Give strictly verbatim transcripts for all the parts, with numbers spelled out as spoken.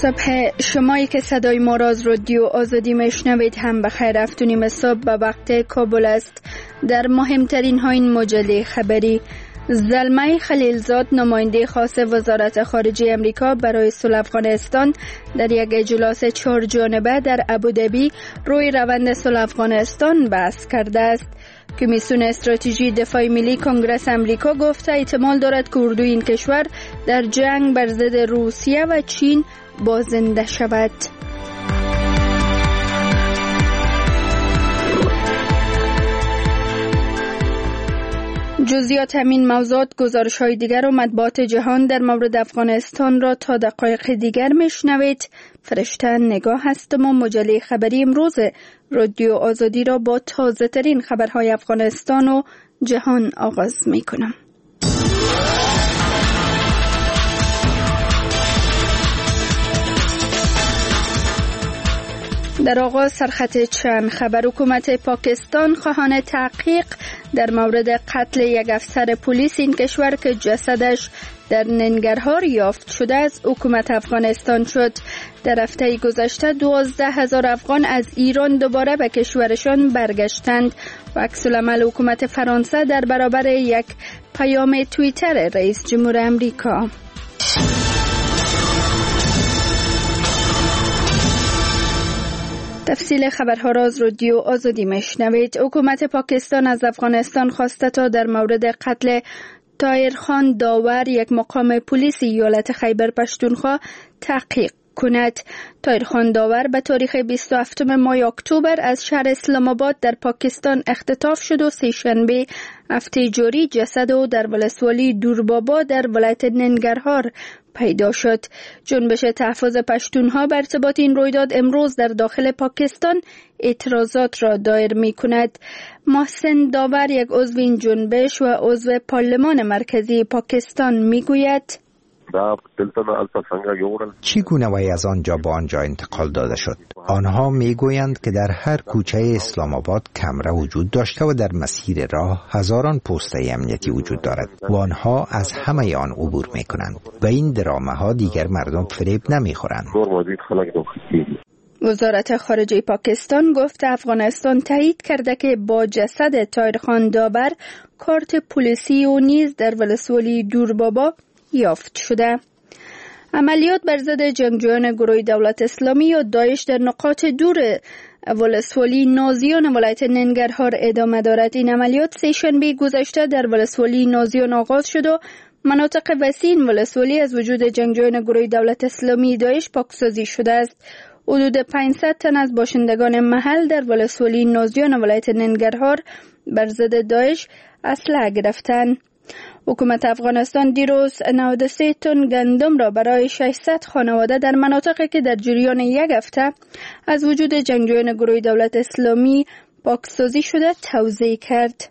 صبح شمایی که صدای ما را از رادیو آزادی میشنوید هم بخیر. هفت و نیم صبح به وقت کابل است. در مهمترین ها این مجله خبری: زلمه خلیلزاد نماینده خاص وزارت خارجه امریکا برای صلح افغانستان در یک اجلاس چهار جانبه در ابوظبی روی روند صلح افغانستان بحث کرده است. کمیسیون استراتژی دفاع ملی کنگره امریکا گفته احتمال دارد که اردوی این کشور در جنگ بر ضد روسیه و چین بازنده شود. جزئیات همین موضوعات، گزارش‌های دیگر و مطبوعات جهان در مورد افغانستان را تا دقایق دیگر میشنوید. فرشته نگاه هستم و مجله خبری امروز رادیو آزادی را با تازه ترین خبرهای افغانستان و جهان آغاز می کنم. در آغاز سرخط چند خبر: حکومت پاکستان خواهان تحقیق در مورد قتل یک افسر پلیس این کشور که جسدش در ننگرهار یافت شده از حکومت افغانستان شد. در هفته گذشته دوازده هزار افغان از ایران دوباره به کشورشان برگشتند و عکس العمل حکومت فرانسه در برابر یک پیام توییتر رئیس جمهور امریکا. تفصیل خبرها را از رادیو آزادی میشنوید. حکومت پاکستان از افغانستان خواسته تا در مورد قتل طاهر خان داور، یک مقام پلیس ایالت خیبر پختونخوا، تحقیق کند. طاهر خان داور به تاریخ بیست و هفتم ماه اکتبر از شهر اسلام آباد در پاکستان اختطاف شد و سه‌شنبه هفته جاری جسد او در ولسوالی دوربابا در ولایت ننگرهار پیدا شد. جنبش تحفظ پشتونها بر ارتباط این رویداد امروز در داخل پاکستان اعتراضات را دایر می کند. محسن داور، یک عضو این جنبش و عضو پارلمان مرکزی پاکستان، می گوید چگونه وی از آنجا به آنجا انتقال داده شد؟ آنها می گویند که در هر کوچه اسلام آباد کمره وجود داشته و در مسیر راه هزاران پست امنیتی وجود دارد و آنها از همه آن عبور می کنند و این درامه ها دیگر مردم فریب نمی خورند. وزارت خارجه پاکستان گفت افغانستان تایید کرده که با جسد طاهر خان داور کارت پلیسی و نیز در ولسوالی دوربابا یافت شده. عملیات بر ضد جنگجویان گروه دولت اسلامی یا داعش در نقاط دور ولسوالی نازیان ولایت ننگرهار ادامه دارد. این عملیات سه‌شنبه گذشته در ولسوالی نازیان آغاز شد و مناطق وسیع این ولسوالی از وجود جنگجویان گروه دولت اسلامی داعش پاکسازی شده است. حدود پانصد تن از باشندگان محل در ولسوالی نازیان ولایت ننگرهار بر ضد داعش اسلحه گرفتند. حکومت افغانستان دیروز نود و سه تن گندم را برای ششصد خانواده در مناطقی که در جریان یک هفته از وجود جنگجویان گروه دولت اسلامی پاکسازی شده توزیع کرد.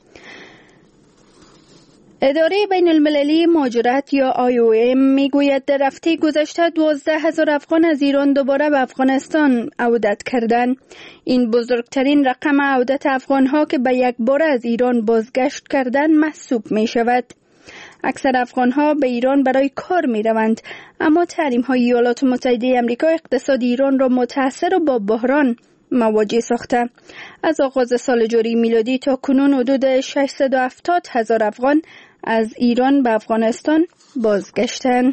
اداره بین المللی مهاجرت یا آی او ام میگوید در هفته گذشته دوازده هزار افغان از ایران دوباره به افغانستان عودت کردند. این بزرگترین رقم عودت افغانها که به یک بار از ایران بازگشت کردند محسوب می شود. اکثر افغانها به ایران برای کار می روند، اما تحریم های ایالات متحده آمریکا اقتصاد ایران را متاثر و با بحران مواجه ساخته. از آغاز سال جاری میلادی تا کنون حدود ششصد و هفتاد هزار افغان از ایران به افغانستان بازگشتند.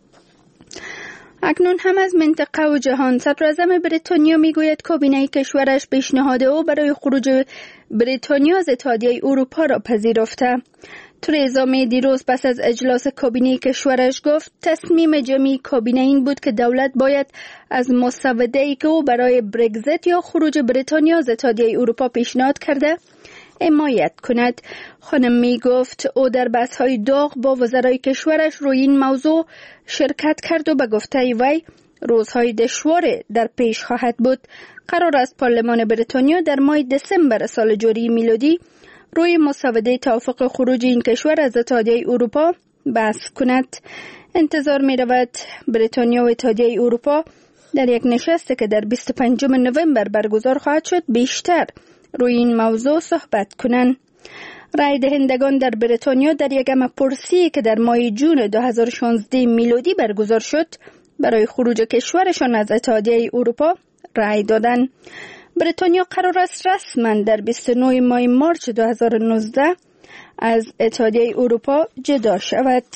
اکنون هم از منطقه و جهان. صدراعظم بریتانیا میگوید کابینه کشورش پیشنهاد او برای خروج بریتانیا از اتحادیه اروپا را پذیرفته. ترزا می دیروز پس از اجلاس کابینه کشورش گفت تصمیم جمعی کابینه این بود که دولت باید از مسوده‌ای که او برای برگزیت یا خروج بریتانیا از اتحادیه اروپا پیشنهاد کرده حمایت کند. خانم می گفت او در بحث‌های داغ با وزرای کشورش روی این موضوع شرکت کرد و به گفته وی روزهای دشوار در پیش خواهد بود. قرار است پارلمان بریتانیا در ماه دسامبر سال جاری میلادی روی مسوده توافق خروج این کشور از اتحادیه اروپا بحث کند. انتظار می رود بریتانیا و اتحادیه اروپا در یک نشستی که در بیست و پنجم نوامبر برگزار خواهد شد بیشتر روی این موضوع صحبت کنند. رای دهندگان در بریتانیا در یک همه‌پرسی که در ماه جون دو هزار و شانزده میلادی برگزار شد برای خروج کشورشان از اتحادیه اروپا رأی دادند. بریتانیا قرار است رسما در بیست و نه ماه مارس دو هزار و نوزده از اتحادیه اروپا جدا شود.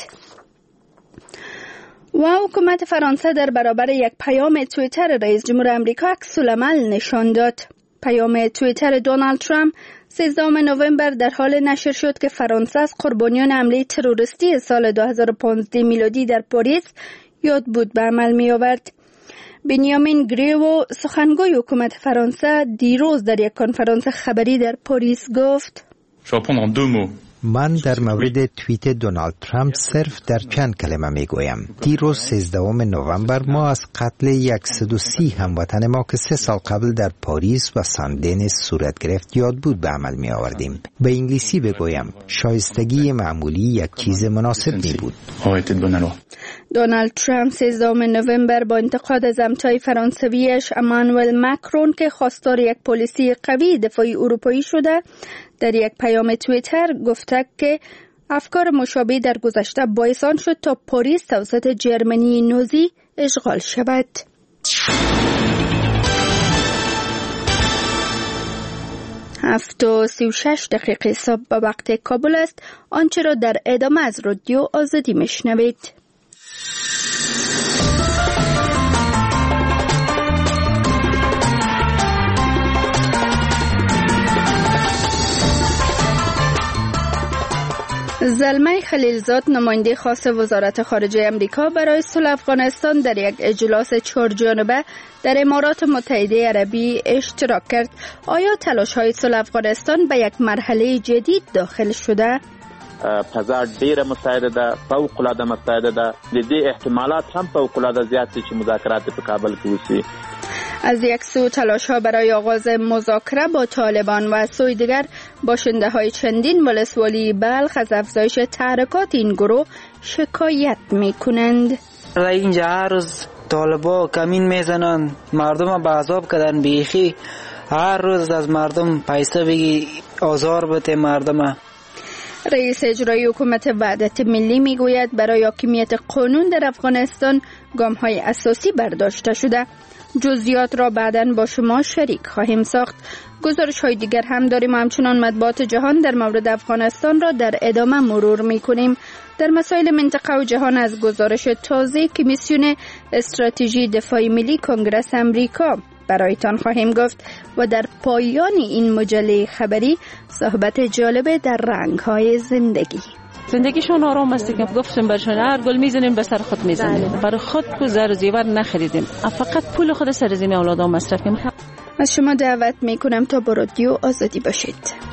و حکومت فرانسه در برابر یک پیام توییتر رئیس جمهور آمریکا عکس‌العمل نشان داد. پیام توییتر دونالد ترامپ سیزدهم نوامبر در حال نشر شد که فرانسه از قربانیان حمله تروریستی سال دو هزار و پانزده میلادی در پاریس یاد بود به عمل می آورد. بنیامین گریو سخنگوی حکومت فرانسه دیروز در یک کنفرانس خبری در پاریس گفت: من در مورد توییت دونالد ترامپ صرف در چند کلمه می گویم. دیروز سیزدهم نوامبر ما از قتل صد و سی هموطن ما که سه سال قبل در پاریس و سان دنیس صورت گرفت یاد بود به عمل می آوردیم. به انگلیسی بگویم شایستگی معمولی یک چیز مناسب می بود. دونالد ترامپ سیزدهم نوامبر با انتقاد از همتای فرانسویش امانوئل ماکرون که خواستار یک پلیسی قوی دفاعی اروپایی شده، در یک پیام توییتر گفته که افکار مشابه در گذشته باعث آن شد تا پاریس توسط جرمنی نازی اشغال شود. هفت و سی و شش دقیقه صبح به وقت کابل است. آنچه را در ادامه از رادیو آزادی میشنوید. زلمه خلیلزاد نماینده خاص وزارت خارجه امریکا برای صلح افغانستان در یک اجلاس چهارجانبه در امارات متحده عربی اشتراک کرد. آیا تلاش‌های صلح افغانستان به یک مرحله جدید داخل شده؟ فضا ډیره مساعده ده، فوق العاده مساعده ده. د دې احتمالات هم فوق العاده زیات دي چې مذاکرات په کابل کې وشي. از یک سو تلاش‌ها برای آغاز مذاکره با طالبان و از سوی دیگر باشنده‌های چندین ولسوالی بلخ از افزایش تحرکات این گروه شکایت می‌کنند. اینجا هر روز طالبا کمین میزنن، مردم به عذاب کردن، بیخی هر روز از مردم پیسه بگی آزار بده مردم. رئیس اجرایی حکومت وحدت ملی میگوید برای حاکمیت قانون در افغانستان گام‌های اساسی برداشته شده. جزئیات را بعداً با شما شریک خواهیم ساخت. گزارش‌های دیگر هم داریم و همچنان مطبوعات جهان در مورد افغانستان را در ادامه مرور می‌کنیم. در مسائل منطقه و جهان از گزارش تازه کمیسیون استراتژی دفاعی ملی کنگره امریکا برایتان خواهیم گفت و در پایان این مجله خبری صحبت جالب در رنگ‌های زندگی. زندگیشون آرام است که گفتم برشون هر گل میزنیم به سر خود میزنیم، برای خود کو زر و زیور نخریدیم، فقط پول خود سرزمین اولادام مصرف کنیم. از شما دعوت میکنم تا با رادیو آزادی باشید.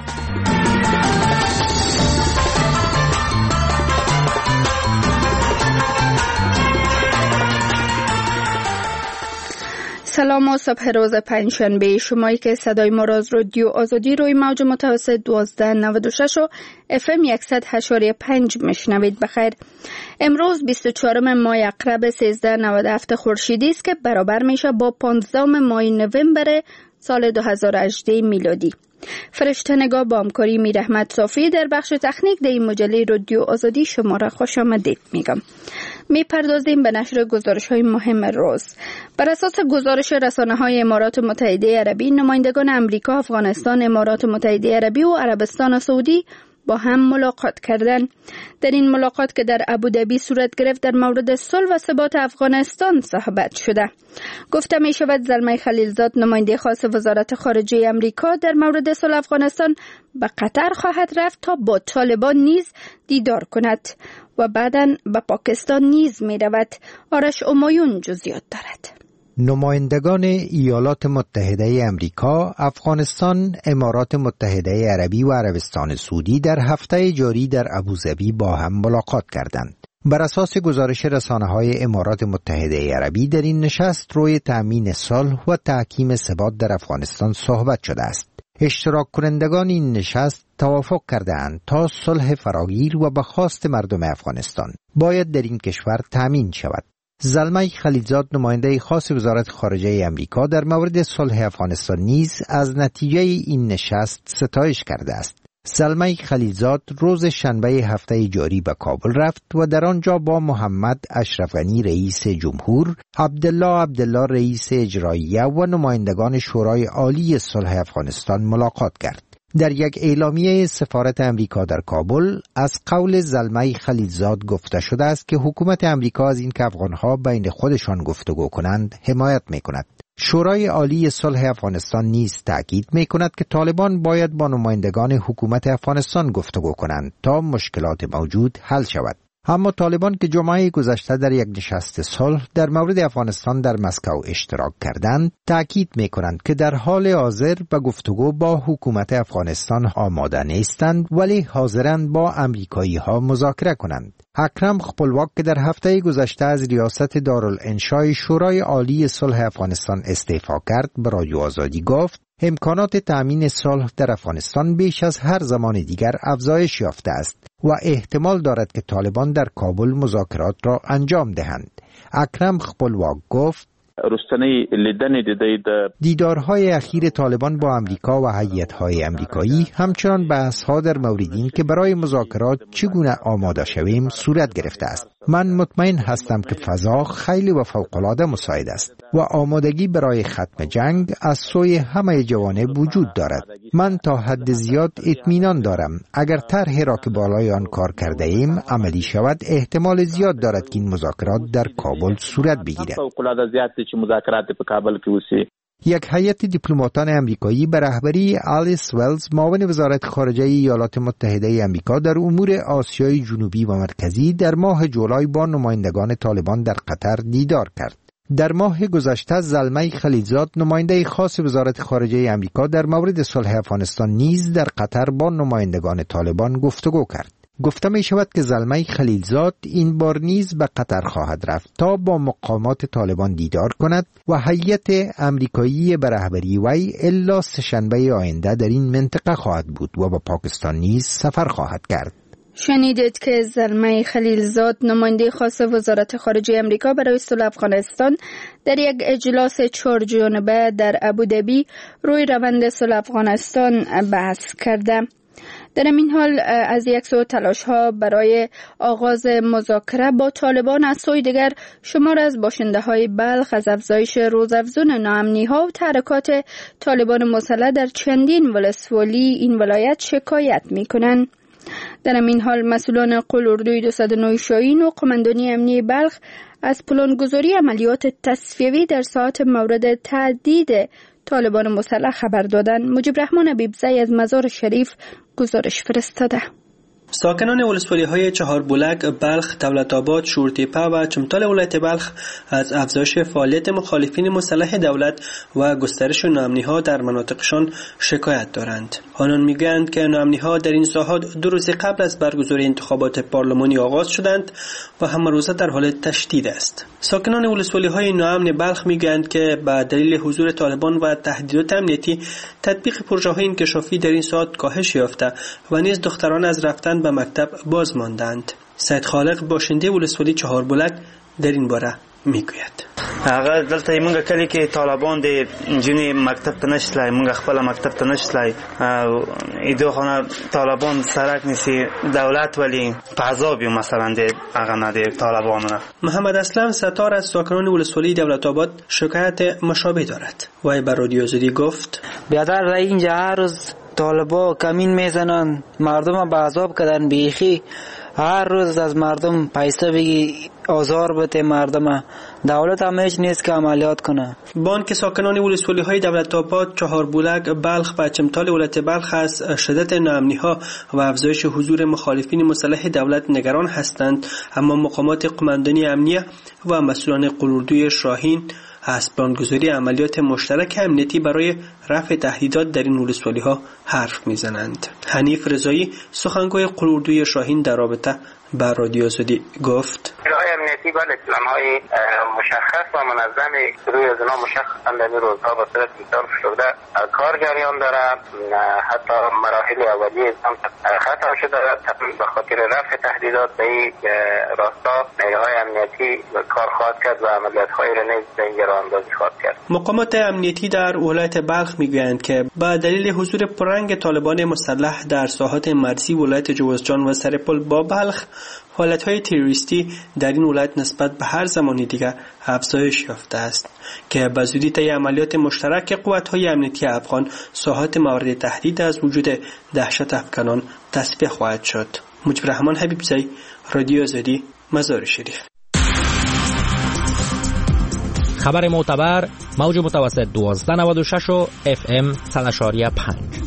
سلام و صبح روز پنجشنبه. شمایی که صدای ما را از رادیو آزادی روی موج متوسط دوازده نود و شش و اف ام صد و هشت اشاری پنج میشنوید بخیر. امروز بیست و چهارم ماه عقرب سیزده نود و هفت خورشیدی است که برابر میشه با پانزدهم ماه نوامبر سال دو هزار و هجده میلادی. فرشته نگاه با همکاری میر احمد صافی در بخش تکنیک در این مجله رادیو آزادی شما را خوش آمدید میگم. می پردازیم به نشر گزارش های مهم روز. بر اساس گزارش رسانه های امارات متحده عربی، نمایندگان امریکا، افغانستان، امارات متحده عربی و عربستان سعودی با هم ملاقات کردند. در این ملاقات که در ابوظبی صورت گرفت در مورد صلح و ثبات افغانستان صحبت شده. گفته می شود زلمه خلیلزاد نماینده خاص وزارت خارجه امریکا در مورد صلح افغانستان به قطر خواهد رفت تا با طالبان نیز دیدار کند و بعداً به پاکستان نیز می رود. آرش امایون جزئیات دارد. نمایندگان ایالات متحده امریکا، افغانستان، امارات متحده عربی و عربستان سعودی در هفته جاری در ابوظبی با هم ملاقات کردند. بر اساس گزارش رسانه‌های امارات متحده عربی در این نشست روی تأمین صلح و تحکیم ثبات در افغانستان صحبت شده است. اشتراک کنندگان این نشست توافق کردند تا صلح فراگیر و به خواست مردم افغانستان باید در این کشور تأمین شود. زلمه خلیلزاد نماینده خاص وزارت خارجه امریکا در مورد صلح افغانستان نیز از نتیجه این نشست ستایش کرده است. زلمه خلیلزاد روز شنبه هفته جاری به کابل رفت و در آنجا با محمد اشرف غنی رئیس جمهور، عبدالله عبدالله رئیس اجراییه و نمایندگان شورای عالی صلح افغانستان ملاقات کرد. در یک اعلامیه سفارت امریکا در کابل از قول زلمه خلیلزاد گفته شده است که حکومت امریکا از این که افغانها بین خودشان گفتگو کنند حمایت میکند. شورای عالی صلح افغانستان نیز تاکید میکند که طالبان باید با نمایندگان حکومت افغانستان گفتگو کنند تا مشکلات موجود حل شود. اما طالبان که جمعه گذشته در یک نشست صلح در مورد افغانستان در مسکو اشتراک کردند، تاکید می‌کنند که در حال حاضر به گفتگو با حکومت افغانستان آماده نیستند، ولی حاضرند با آمریکایی‌ها مذاکره کنند. اکرم خپلواک که در هفته گذشته از ریاست دارالانشای شورای عالی صلح افغانستان استعفا کرد، به رادیو آزادی گفت امکانات تأمین صلح در افغانستان بیش از هر زمان دیگر افزایش یافته است و احتمال دارد که طالبان در کابل مذاکرات را انجام دهند. اکرم خپلواک گفت رستنی لیدن دیده دیدارهای اخیر طالبان با امریکا و هیئت‌های امریکایی همچنان بحث‌ها در مورد این که برای مذاکرات چگونه آماده شویم صورت گرفته است. من مطمئن هستم که فضا خیلی و فوق‌العاده مساعد است و آمادگی برای ختم جنگ از سوی همه جوانب وجود دارد. من تا حد زیاد اطمینان دارم اگر طرحی را که بالای آن کار کرده ایم عملی شود، احتمال زیاد دارد که این مذاکرات در کابل صورت بگیرد. یک هیئت دیپلماتان امریکایی به رهبری آلیس ولز، معاون وزارت خارجه ایالات متحده آمریکا در امور آسیای جنوبی و مرکزی، در ماه جولای با نمایندگان طالبان در قطر دیدار کرد. در ماه گذشته زلمه خلیلزاد، نماینده خاص وزارت خارجه آمریکا در مورد صلح افغانستان، نیز در قطر با نمایندگان طالبان گفتگو کرد. گفته می شود که زلمه خلیلزاد این بار نیز به قطر خواهد رفت تا با مقامات طالبان دیدار کند و هیئت امریکایی به رهبری وی الا سه‌شنبه آینده در این منطقه خواهد بود و به پاکستان نیز سفر خواهد کرد. شنیدید که زلمه خلیلزاد، نماینده خاص وزارت خارجه امریکا برای صلح افغانستان، در یک اجلاس چهار جانبه در ابوظبی روی روند صلح افغانستان بحث کرده. در این حال از یک سو تلاش‌ها برای آغاز مذاکره با طالبان، از سوی دیگر شمار از باشنده‌های بلخ از افزایش روزافزون ناامنی‌ها و تحرکات طالبان مسلح در چندین ولسوالی این ولایت شکایت می‌کنند. در این حال مسئولان قلاردوی دویست و نه شاهین و قماندانی امنیه بلخ از پلانگذاری عملیات تصفیوی در ساعات مورد تهدید طالبان مسلح خبر دادند. مجیب رحمان حبیبزی از مزار شریف گزارش فرستاده. ساکنان ولسوالی‌های چهار بولک، بلخ، دولت‌آباد، شورتیپه و چمتال ولایت بلخ از افزایش فعالیت مخالفین مسلح دولت و گسترش ناامنی‌ها در مناطقشان شکایت دارند. آنان می‌گویند که ناامنی‌ها در این ساحات دو روز قبل از برگزاری انتخابات پارلمانی آغاز شدند و همه روزه در حال تشدید است. ساکنان ولسوالی‌های ناامن بلخ می‌گویند که به دلیل حضور طالبان و تهدیدات امنیتی، تطبیق پروژه‌های انکشافی در این ساحات کاهش یافته و نیز دختران از رفتن به مکتب باز ماندند. سید خالق، باشنده ولسوالی چهار بولک، در این باره میگوید. هغه دلته موږ کلی کې طالبان د جنې مکتب ته نشلای، موږ خپل مکتب ته نشلای، ایدو خانه طالبان سرک نیسی دولت ولی عذابی مثلا د هغه نه د طالبانونه. محمد اسلم ستار از ساکنان ولسوالی دولت آباد شکایت مشابه دارد. وی بر رادیو آزادی گفت: بیادر اینجا هر روز طالبا کمین میزنن، مردم به عذاب کردن، بیخی هر روز از مردم پیسه بگی آزار بده مردم، دولت هم هیچ نیست که عملیات کنه. بانک ساکنان ولسوالی های دولت آباد، چهار بولک، بلخ و چمتال ولایت بلخ از شدت ناامنی ها و افزایش حضور مخالفین مسلح دولت نگران هستند، اما مقامات قماندانی امنیه و مسئولان قلاردوی شاهین از پلانگذاری عملیات مشترک امنیتی برای رفع تهدیدات در این ولسوالی ها حرف میزنند. حنیف رضایی، سخنگوی قلاردوی شاهین، در رابطه با رادیو آزادی گفت: امنیتی بله پلن‌های مشخص و منظمی روی از اینا مشخصاً در این روزها به صورت مثال شده کار جریان داره. حتی مراحل اولیه هم ختم شده به خاطر رفع تهدیدات به این راستا نیروهای امنیتی کار خواهد کرد و عملیات‌های را نیز به این راه‌اندازی خواهد کرد. مقامات امنیتی در ولایت بلخ میگویند که با دلیل حضور پررنگ طالبان مسلح در ساحات مرزی ولایت جوزجان و سرپل با بلخ حالتهای تروریستی در این ولایت نسبت به هر زمانی دیگر افزایش یافته است که به زودی طی عملیات مشترک قوت‌های امنیتی افغان ساحات مورد تهدید از وجود دهشت افغانان تصفیه خواهد شد. مجیب رحمان حبیبزی، رادیو آزادی، مزار شریف. خبر معتبر موج متوسط دوازده نود و شش و اف ام صد و پنج.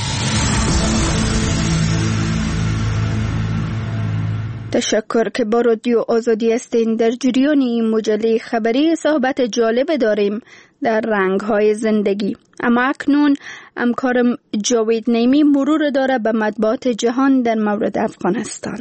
تشکر که با رادیو آزادی هستین. در جریان این مجله خبری صحبت جالب داریم در رنگ‌های زندگی. اما اکنون همکارم جاوید نیمی مرور داره به مطبوعات جهان در مورد افغانستان.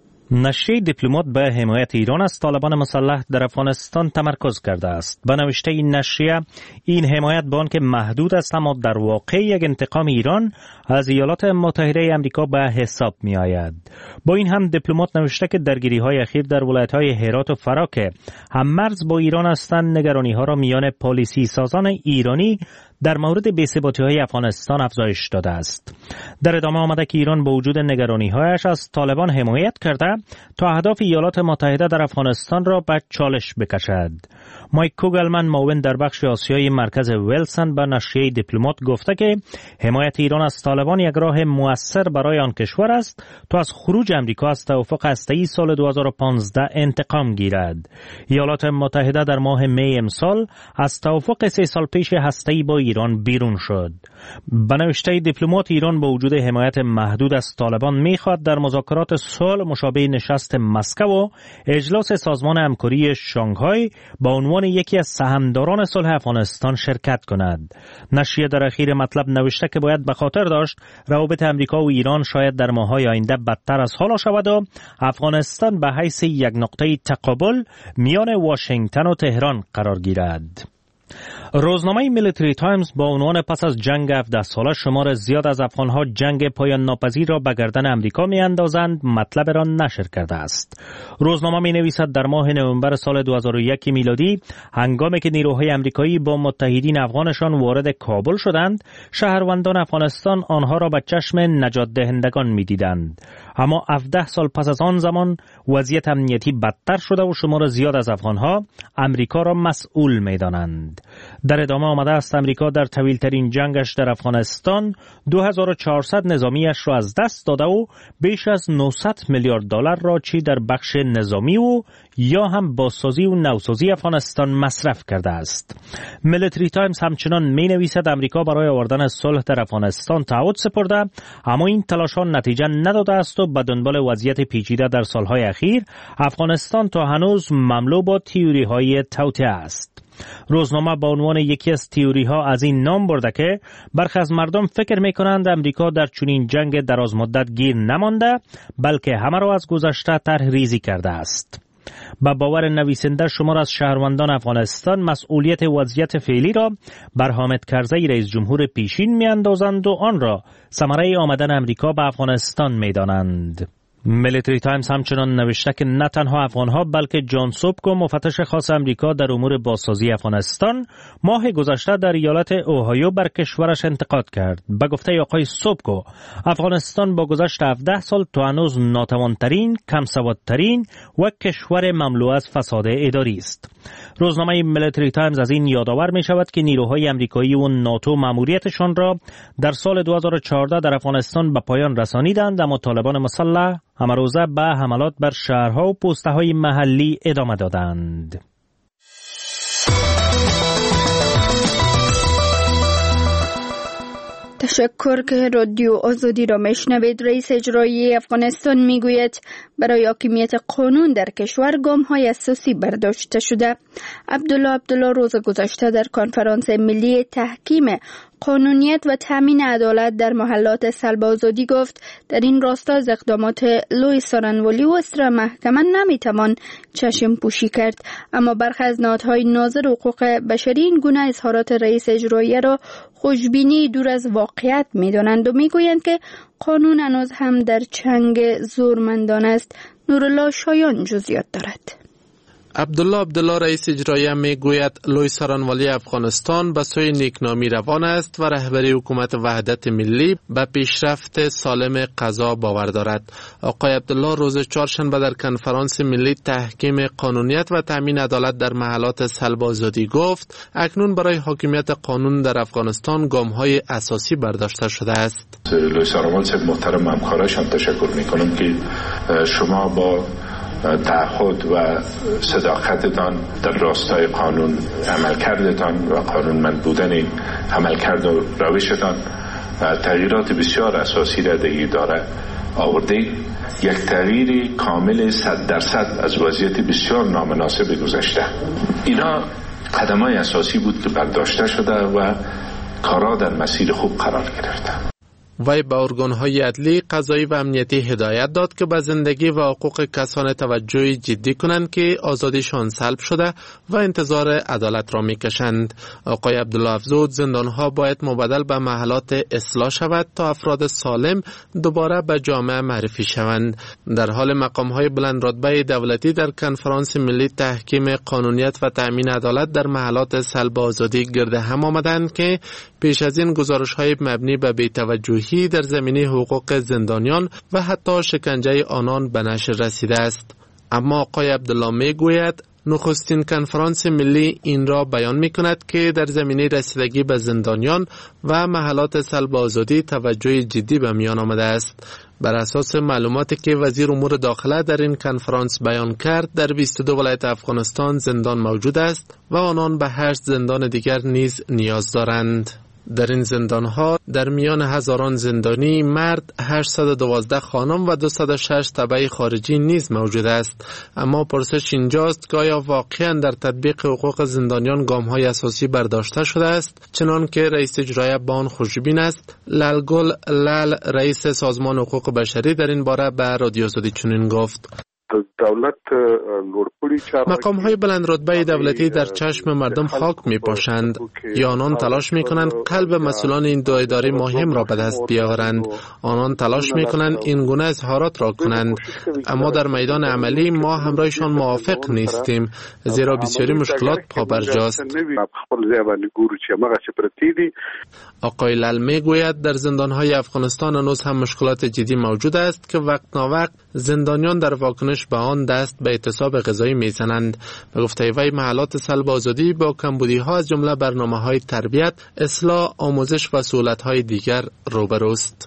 نشریه دیپلمات به حمایت ایران از طالبان مسلح در افغانستان تمرکز کرده است. به نوشته این نشریه این حمایت به آنکه محدود است اما در واقع یک انتقام ایران از ایالات متحده آمریکا به حساب می آید. با این هم دیپلمات نوشته که درگیری های اخیر در ولایت های هرات و فرا که هم مرز با ایران هستند نگرانی ها را میان پالیسی سازان ایرانی در مورد بی‌ثباتی‌های افغانستان افزایش داده است. در ادامه آمده که ایران با وجود نگرانی‌هایش از طالبان حمایت کرده تا اهداف ایالات متحده در افغانستان را به چالش بکشد. مایک کوگلمن معاون در بخش آسیایی مرکز ویلسن به نشریه دیپلمات گفته که حمایت ایران از طالبان یک راه مؤثر برای آن کشور است تا از خروج امریکا از توافق هسته‌ای سال دو هزار و پانزده انتقام گیرد. ایالات متحده در ماه می امسال از توافق سه سال پیش هسته‌ای با ایران بیرون شد. به نوشته دیپلمات ایران با وجود حمایت محدود از طالبان می‌خواهد در مذاکرات صلح مشابه نشست مسکو و اجلاس سازمان همکاری شانگهای با عنوان یکی از سهامداران صلح افغانستان شرکت کند. نشریه در اخیر مطلب نوشته که باید به خاطر داشت روابط امریکا و ایران شاید در ماه‌های آینده بدتر از حال شود و افغانستان به حیث یک نقطه تقابل میان واشنگتن و تهران قرار گیرد. روزنامه میلیتری تایمز با عنوان پس از جنگ هفده ساله شمار زیاد از افغانها جنگ پایان ناپذیر را به گردن امریکا می اندازند مطلب را نشر کرده است. روزنامه می نویسد در ماه نوامبر سال دو هزار و یک میلادی هنگامی که نیروهای امریکایی با متحدین افغانشان وارد کابل شدند شهروندان افغانستان آنها را به چشم نجات دهندگان می دیدند. اما هفده سال پس از آن زمان وضعیت امنیتی بدتر شده و شمار زیاد از افغانها امریکا را مسئول می دانند. در ادامه آمده است امریکا در طویل‌ترین جنگش در افغانستان دو هزار و چهارصد نظامیش را از دست داده و بیش از نهصد میلیارد دلار را چی در بخش نظامی و یا هم بازسازی و نوسازی افغانستان مصرف کرده است. میلیتری تایمز همچنان می نویسد امریکا برای آوردن صلح در افغانستان تعهد سپرده اما این تلاشان نتیجه نداده است و به دنبال وضعیت پیچیده در سالهای اخیر افغانستان تا هنوز مملو با تئوری‌های توطئه است. روزنامه با عنوان یکی از تئوری ها از این نام برده که برخی از مردم فکر می کنند امریکا در چنین جنگ دراز مدت گیر نمانده بلکه همه را از گذشته طرح ریزی کرده است. با باور نویسنده شمار از شهروندان افغانستان مسئولیت وضعیت فعلی را بر حامد کرزی رئیس جمهور پیشین می اندازند و آن را ثمره آمدن امریکا به افغانستان می دانند. میلیتری تایمز همچنان نوشته که نه تنها افغانها بلکه جان سوبکو مفتش خاص امریکا در امور بازسازی افغانستان ماه گذشته در ایالت اوهایو بر کشورش انتقاد کرد. به گفته آقای سوبکو افغانستان با گذشت هفده سال تا هنوز ناتوانترین، کمسوادترین و کشور مملو از فساد اداری است. روزنامه میلیتری تایمز از این یادآور می شود که نیروهای امریکایی و ناتو ماموریتشان را در سال دو هزار و چهارده در افغانستان به پایان رسانیدند اما طالبان مسلح همروزه به حملات بر شهرها و پست‌های محلی ادامه دادند. تشکر که رادیو آزادی را میشنوید. رئیس اجرایی افغانستان میگوید برای حاکمیت قانون در کشور گام‌های اساسی برداشته شده. عبدالله عبدالله روز گذشته در کنفرانس ملی تحکیم قانونیت و تامین عدالت در محلات سلب آزادی گفت در این راستا از اقدامات لوی سارنوالی و استرا محکمه نمیتوان چشم پوشی کرد، اما برخی از نهادهای ناظر حقوق بشری این گونه اظهارات رئیس اجرایی را خوشبینی دور از واقعیت می‌دانند و می‌گویند که قانون هنوز هم در چنگ زورمندان است. نورالله شایان جزئیات دارد. عبدالله عبدالله رئیس اجرایی می گوید لوی سارنوالی افغانستان به سوی نیکنامی روان است و رهبری حکومت وحدت ملی به پیشرفت سالم قضا باور دارد. آقای عبدالله روز چهارشنبه در کنفرانس ملی تحکیم قانونیت و تامین عدالت در محلات سلب آزادی گفت اکنون برای حاکمیت قانون در افغانستان گام‌های اساسی برداشته شده است. لوی سارنوالی صاحب محترم، همکارایش هم تشکر می‌کنم که شما با تعهد و صداقتتان در راستای قانون عملکردتان و قانونمند بودن عملکرد و روشتان تغییرات بسیار اساسی را در این اداره آورده. یک تغییر کامل صد درصد از وضعیت بسیار نامناسب گذشته. اینا قدم‌های اساسی بود که برداشته شده و کارا در مسیر خوب قرار گرفته. وی به ارگان‌های عدلی، قضایی و امنیتی هدایت داد که به زندگی و حقوق کسان توجه جدی کنند که آزادیشان سلب شده و انتظار عدالت را می‌کشند. آقای عبدالله افزود زندان‌ها باید مبدل به محلات اصلاح شود تا افراد سالم دوباره به جامعه معرفی شوند. در حال مقام‌های بلند رتبه دولتی در کنفرانس ملی تحکیم قانونیت و تأمین عدالت در محلات سلب آزادی گرد هم آمدند که پیش از این گزارش‌های مبنی به بی‌توجهی در زمینه حقوق زندانیان و حتی شکنجه آنان به نشر رسیده است. اما آقای عبدالله می گوید نخستین کنفرانس ملی این را بیان می کند که در زمینه رسیدگی به زندانیان و محلات سلب آزادی توجه جدی به میان آمده است. بر اساس معلوماتی که وزیر امور داخله در این کنفرانس بیان کرد، در بیست و دو ولایت افغانستان زندان موجود است و آنان به هشت زندان دیگر نیز نیاز دارند. در این زندان‌ها در میان هزاران زندانی مرد، هشتصد و دوازده خانم و دویست و شش تبع خارجی نیز موجود است. اما پرسش اینجاست که آیا واقعاً در تطبیق حقوق زندانیان گام‌های اساسی برداشته شده است؟ چنان که رئیس اجرایی با آن خوشبین است. لالگل لال رئیس سازمان حقوق بشری در این باره به رادیو آزادی چنین گفت: دولت مقام های بلند رتبه دولتی در چشم مردم خاک می پاشند یا آنان تلاش می کنند قلب مسئولان این دو اداره مهم را به دست بیاورند. آنان تلاش می کنند این گونه اظهارات را کنند، اما در میدان عملی ما همراهشان موافق نیستیم، زیرا بسیاری مشکلات پابرجاست. آقای لال می گوید در زندانهای افغانستان هنوز هم مشکلات جدی موجود است که وقت ناوقت زندانیان در واکنش به آن دست به اعتصاب غذایی میزنند. به گفته وی محلات سلب آزادی با کمبودی ها از جمله برنامه های تربیت، اصلاح، آموزش و سهولت های دیگر روبروست.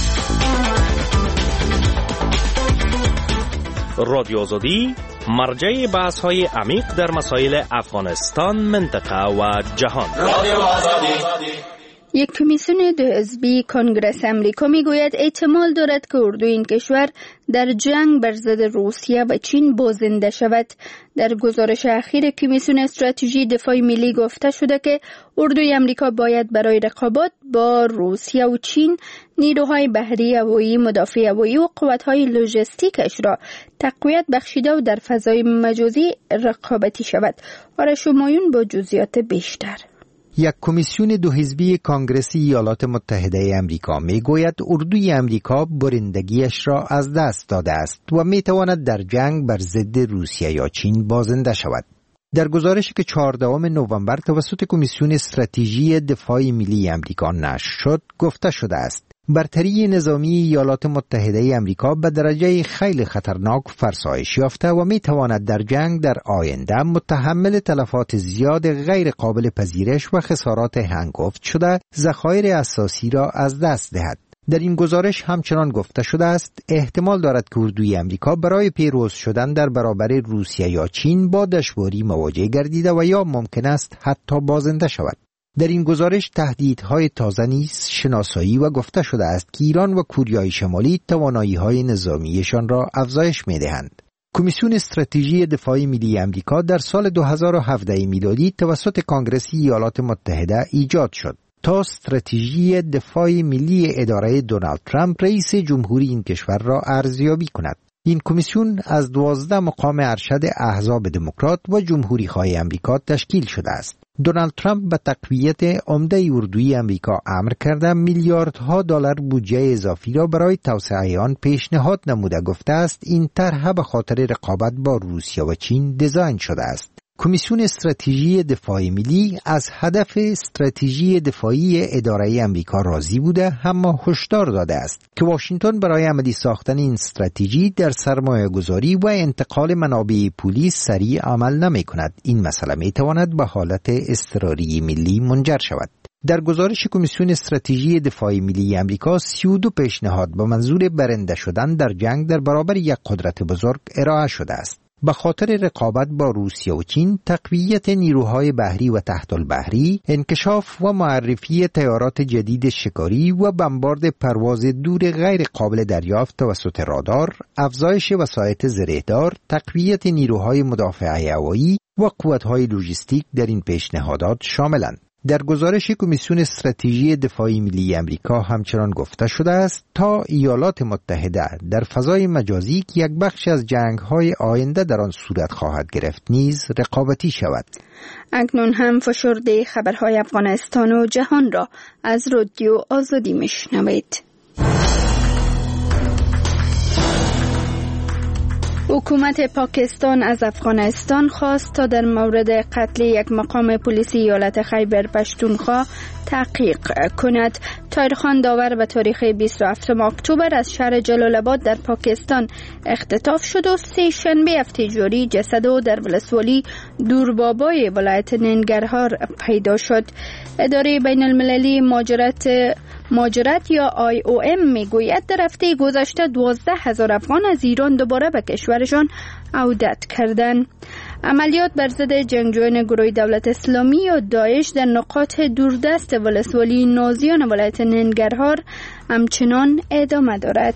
رادیو آزادی مرجع بحث های عمیق در مسائل افغانستان، منطقه و جهان. رادیو آزادی. یک کمیسیون دو حزبی کنگره امریکا میگوید احتمال دارد که اردوی این کشور در جنگ بر ضد روسیه و چین بازنده شود. در گزارش اخیر کمیسیون استراتژی دفاع ملی گفته شده که اردوی امریکا باید برای رقابت با روسیه و چین نیروهای بحری، هوایی، مدافع هوایی و قوت‌های لوجستیکش را تقویت بخشیده و در فضای مجازی رقابتی شود. آرش همایون با جزئیات بیشتر. یک کمیسیون دو حزبی کانگرس ایالات متحده امریکا می گوید اردوی امریکا برندگیش را از دست داده است و می تواند در جنگ بر ضد روسیه یا چین بازنده شود. در گزارشی که چهاردهم نوامبر توسط کمیسیون استراتژی دفاع ملی امریکا نشر شد، گفته شده است برتری نظامی ایالات متحده امریکا به درجه خیلی خطرناک فرسایش یافته و می تواند در جنگ در آینده متحمل تلفات زیاد غیر قابل پذیرش و خسارات هنگفت شده ذخایر اساسی را از دست دهد. در این گزارش همچنان گفته شده است احتمال دارد که اردوی امریکا برای پیروز شدن در برابر روسیه یا چین با دشواری مواجه گردیده و یا ممکن است حتی بازنده شود. در این گزارش تهدیدهای تازه نیز شناسایی و گفته شده است که ایران و کوریای شمالی توانایی‌های نظامیشان را افزایش می‌دهند. کمیسیون استراتژی دفاع ملی امریکا در سال دو هزار و هفده میلادی توسط کانگرس ایالات متحده ایجاد شد. تا استراتژی دفاع ملی اداره دونالد ترامپ رئیس جمهوری این کشور را ارزیابی کند. این کمیسیون از دوازده مقام ارشد احزاب دموکرات و جمهوری‌خواه امریکا تشکیل شده است. دونالد ترامپ به تقویت عمده اردوی امریکا امر کرده میلیاردها دلار بودجه اضافی را برای توسعه آن پیشنهاد نموده گفته است این طرح به خاطر رقابت با روسیه و چین دیزاین شده است. کمیسیون استراتژی دفاعی ملی از هدف استراتژی دفاعی اداره امریکا راضی بوده، اما هشدار داده است که واشنگتن برای عملی ساختن این استراتژی در سرمایه گذاری و انتقال منابع پولی سریع عمل نمی کند. این مسئله می تواند به حالت اضطراری ملی منجر شود. در گزارش کمیسیون استراتژی دفاعی ملی امریکا سی و دو پیشنهاد با منظور برنده شدن در جنگ در برابر یک قدرت بزرگ ارائه شده است. به خاطر رقابت با روسیه و چین، تقویت نیروهای بحری و تحت البحری، انکشاف و معرفی طیارات جدید شکاری و بمبارد پرواز دور غیر قابل دریافت توسط رادار، افزایش وسایط زرهدار، تقویت نیروهای مدافعه هوایی و قوت‌های لوجستیک در این پیشنهادات شاملند. در گزارش کمیسیون استراتژی دفاعی ملی امریکا همچنان گفته شده است تا ایالات متحده در فضای مجازی که یک بخش از جنگ‌های آینده در آن صورت خواهد گرفت نیز رقابتی شود. اکنون هم فشرده خبرهای افغانستان و جهان را از رادیو آزادی میشنوید. حکومت پاکستان از افغانستان خواست تا در مورد قتل یک مقام پلیسی ایالت خیبر پشتونخوا تحقیق کند. طاهرخان داور به تاریخ بیست و هفتم اکتبر از شهر جلال آباد در پاکستان اختطاف شد و سه شنبه هفته جاری جسد او در ولسوالی دوربابای ولایت ننگرهار پیدا شد. اداره بین المللی مهاجرت مهاجرت یا آی او ام میگوید در هفته گذشته دوازده هزار افغان از ایران دوباره به کشورشان عودت کردند. عملیات بر ضد جنگجویان گروه دولت اسلامی یا داعش در نقاط دوردست ولسوالی نازیان ولایت ننگرهار همچنان ادامه دارد.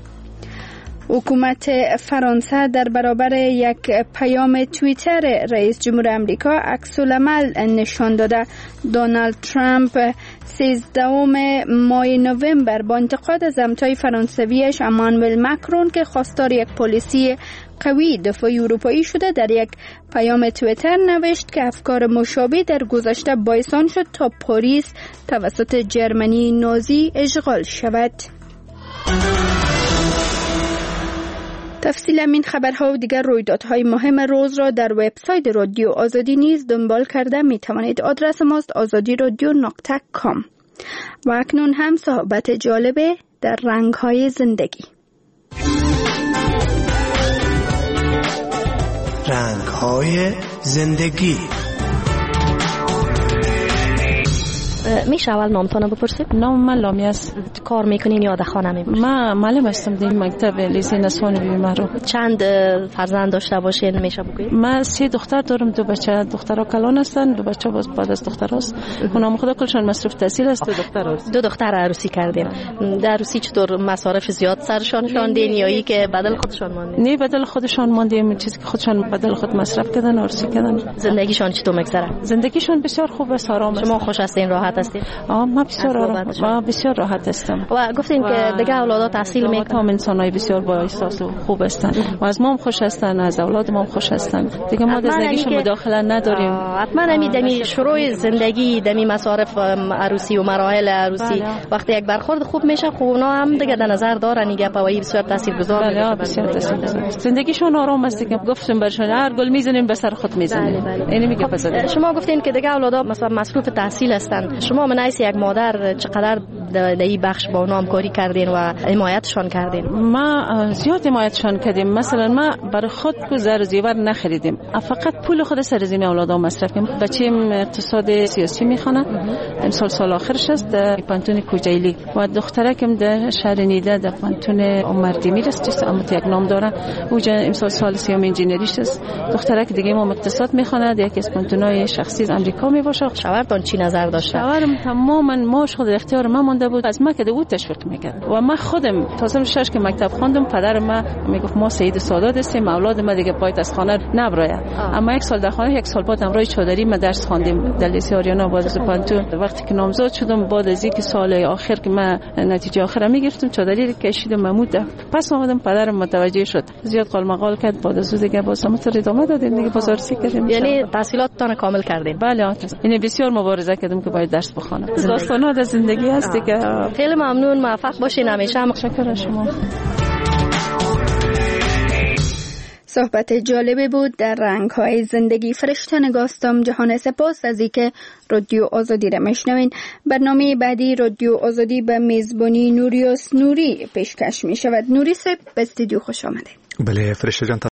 حکومت فرانسه در برابر یک پیام توییتر رئیس جمهور آمریکا عکس‌العمل نشان داده. دونالد ترامپ سیزدهم ماه نوامبر با انتقاد از همتای فرانسویش امانوئل مکرون که خواستار یک پلیسی قوی دفاعی اروپایی شده در یک پیام توییتر نوشت که افکار مشابه در گذشته باعث آن شد تا پاریس توسط جرمنی نازی اشغال شود. تفصیل این خبرها و دیگر رویدادهای مهم روز را در وبسایت رادیو آزادی نیز دنبال کرده می توانید. آدرس ماست آزادی رادیو نقطه کام. و اکنون هم صحبت جالبه در رنگ‌های زندگی. رنگ‌های زندگی. میشه اول نامتان بپرسید؟ نام من لامی است. کار میکنین یا در خانه میباشید؟ من معلم هستم در مکتب لیسه ثانوی معروف. چند فرزند داشته باشین میشه بگویید؟ من سه دختر دارم، دو بچه. دخترها کلان هستن، دو بچه باز بعد از دختر است. اونام خدا کلشان مصروف تحصیل است. دو دختر است. دو دختر عروسی کردین. در عروسی چطور مصارف زیاد سرشان شاندین یا ای که بدل خودشان ماندین؟ نه بدل خودشان ماندیم، چیزی که خودشان بدل خود مصرف کردن عروسی کردن. زندگیشان چطور میگذره؟ زندگیشان بسیار خوب است، آرام است. شما خوش هستین، راحت هستین؟ آه ما بسیار آرام، ما بسیار راحت هستم. و گفتین و که دیگه اولادا تحصیل میکنن. ما انسانای بسیار با احساس و خوب هستن و از ما هم خوش هستن، از اولاد ما هم خوش هستن. دیگه ما در زندگیشون مداخله نداریم. حتما همین دمی شروع زندگی، دمی مصارف عروسی و مراحل عروسی وقتی یک برخورد خوب میشه، خب اونا هم دیگه در نظر دارن دیگه پوایی بسیار تاثیرگذار میشه. بسیار تاثیرگذار. زندگیشون آرام است دیگه. گفتم برشون هر گل میزنیم به سر خود میزنیم. اینی میگه پس شما گفتین که دیگه اولادا مثلا مصروف تحصیل هستن. شما منایس یک مادر چقدر در این بخش با اونا همکاری کردین و حمایتشان کردین؟ ما زیاد حمایتشان کردیم. مثلا ما برای خود گذر زیور نخریدیم، فقط پول خود سر زین اولادا مصرف کردیم. بچه‌م اقتصاد سیاسی میخونه، امسال سال آخرش است در پانتون کوجایلی و دخترکم در شهر نیده در پانتون عمردیمیر است، اما یک نام داره. اونجا امسال سال سیام انجینریش است. دخترک دیگه ما اقتصاد میخونه در یک از پانتونای شخصی آمریکا میباشه. شوهرتون چی نظر داشته؟ پدرم تماما ماش خود اختیار من مونده بود، از ما که بود تشویق میکرد و من خودم تا سال شش که مکتب خواندم پدرم ما میگفت ما سید سادات هستیم، اولاد ما دیگه پایت از خانه نبراید. اما یک سال در خانه، یک سال بعد امروی چودری ما درس خواندیم در لیسه آریانا باز پانتون. وقتی که نامزد شدم بعد از اینکه سال آخر که من نتیجه آخر میگرفتم چودری کشیدم محمود. پس اومدم پدرم متوجه شد، زیاد قال مقال کرد، بعد از دیگه باز ما تو ادامه دادیم دیگه، بازارسی کردیم. یعنی تحصیلاتتان کامل کردین؟ بله آقا. یعنی بسیار مبارزه کردم که باید درس بخونم. داستانات از زندگی هست دیگه. خیلی ممنون، موفق باشین همیشه. متشکرم شما. صحبت جالبی بود در رنگ‌های زندگی. فرشته نگاستم جهان سپاس از اینکه رادیو آزادی را میشنوین. برنامه بعدی رادیو آزادی به میزبانی نوریوس نوری پیشکش می شود. نوری صاحب به استودیو خوش آمده. بله فرشته جان.